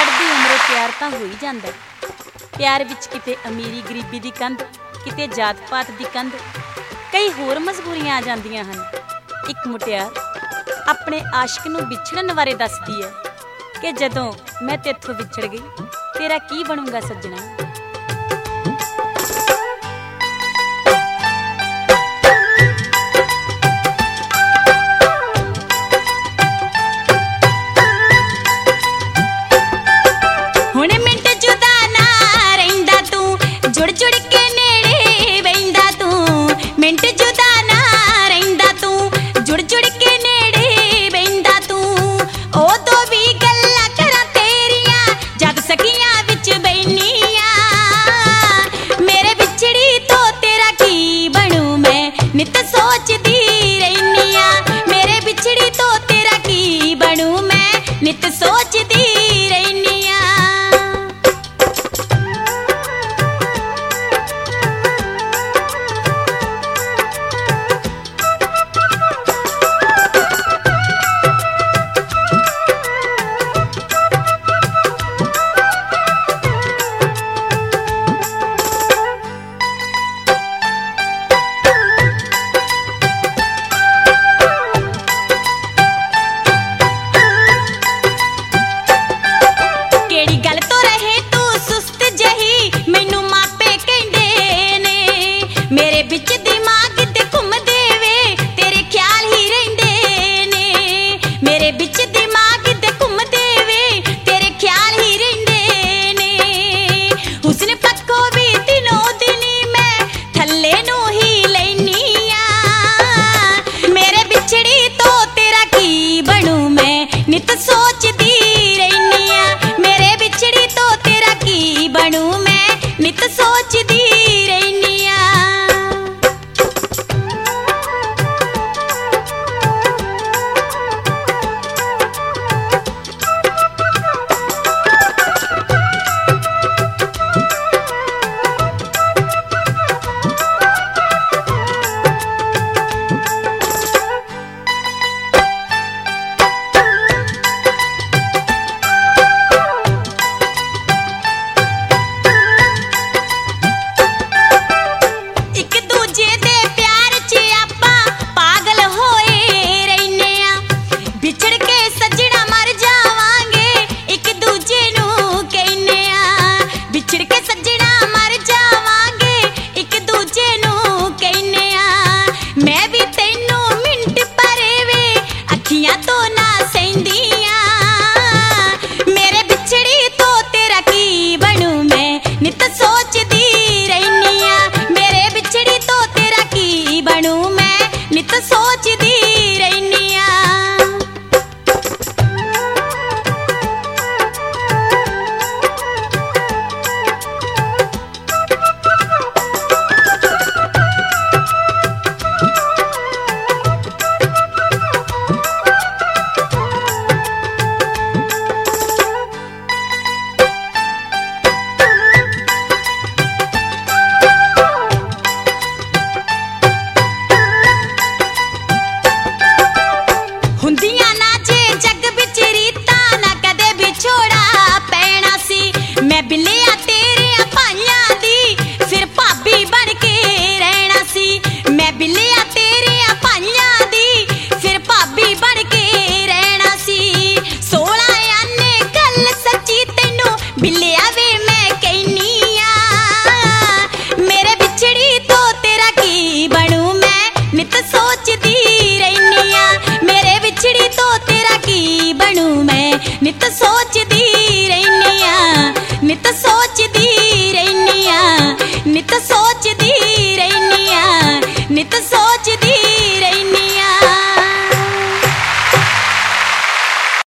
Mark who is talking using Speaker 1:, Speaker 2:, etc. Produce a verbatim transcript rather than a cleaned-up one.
Speaker 1: चढ़दी उम्र प्यार तां हो ही जांदा। प्यार विच किते अमीरी गरीबी दी कंध, किते जात पात दी कंध, कई होर मजबूरियां आ जांदियां हन। एक मुटियार अपने आशिक नूं विछड़न बारे दसदी है कि जदों मैं तेथों विछड़ गई तेरा की बनूंगा सज्जणा। नित सोचदी रहनिया मेरे बिछड़ी तो तेरा की बनूं मैं, नित सोचदी रहनिया। नित सोचदी रहनिया मेरे बिछड़ी तो तेरा की बनूं मैं, नित सोचदी रहनिया। नित सोचदी रहनिया मेरे बिछड़ी तो तेरा की बनूं मैं, नित सोचदी रहनिया। बिल्लिया तेरे भाइयां दी फिर भाभी बन के रहना सी, मैं बिल्लिया तेरे भाइयां दी फिर भाभी बन के रहना सी। सोलह आने गल सच्ची तेनू बिल्लिया वे मैं कहनी आ, मेरे बिछड़ी तो तेरा की बनूं मैं, नित सोचदी रहनिया मेरे बिछड़ी तो तेरा की बनूं मैं, नित सोचदी रहनिया, नित सोचदी रहनिया, नित सोचदी